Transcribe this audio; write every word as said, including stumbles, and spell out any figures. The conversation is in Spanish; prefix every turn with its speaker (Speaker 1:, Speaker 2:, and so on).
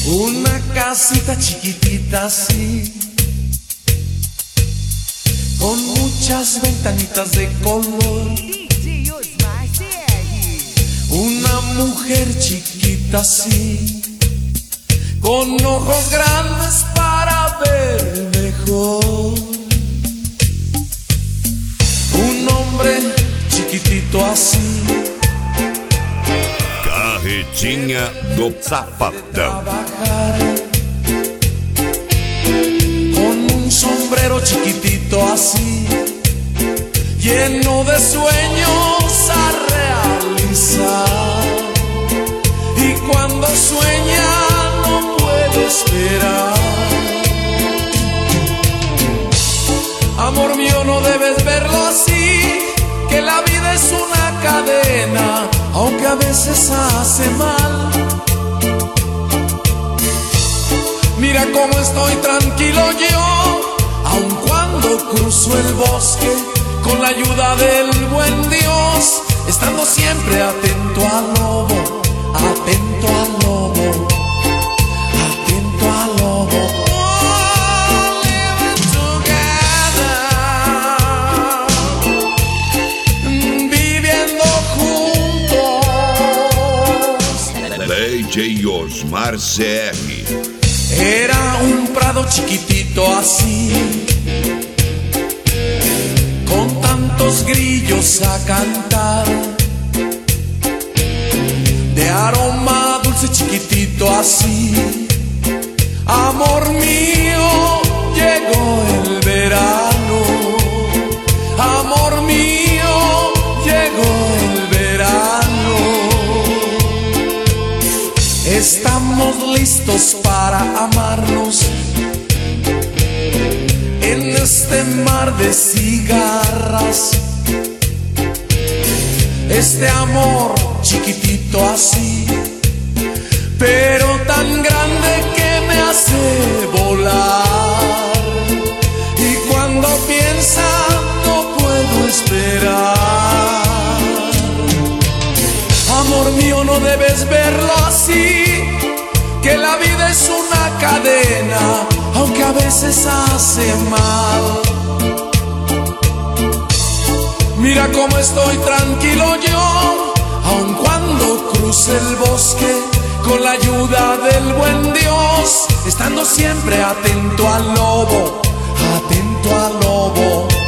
Speaker 1: Una casita chiquitita así, con muchas ventanitas de color. Una mujer chiquita así, con ojos grandes para ver mejor. Un hombre chiquitito así,
Speaker 2: Carretinha do Sapatão.
Speaker 1: Con un sombrero chiquitito así, lleno de sueños a realizar. Y cuando sueña no puede esperar. Amor mío, no debes verlo así, que la vida es una cadena, aunque a veces hace mal. Mira cómo estoy tranquilo yo, aun cuando cruzo el bosque, con la ayuda del buen Dios, estando siempre atento al lobo, atento al lobo, atento al lobo. Oh, living together, viviendo juntos.
Speaker 2: D J Osmar C R.
Speaker 1: Era un prado chiquitito así, con tantos grillos a cantar, de aroma dulce chiquitito así. Amor mío, llegó el verano. Amor mío, llegó el verano. Estamos listos para amarnos en este mar de cigarras. Este amor chiquitito así, pero tan grande que me hace volar. Y cuando piensa no puedo esperar. Amor mío, no debes verlo así, que la vida es una cadena, aunque a veces hace mal. Mira cómo estoy tranquilo yo, aun cuando cruce el bosque, con la ayuda del buen Dios, estando siempre atento al lobo, atento al lobo.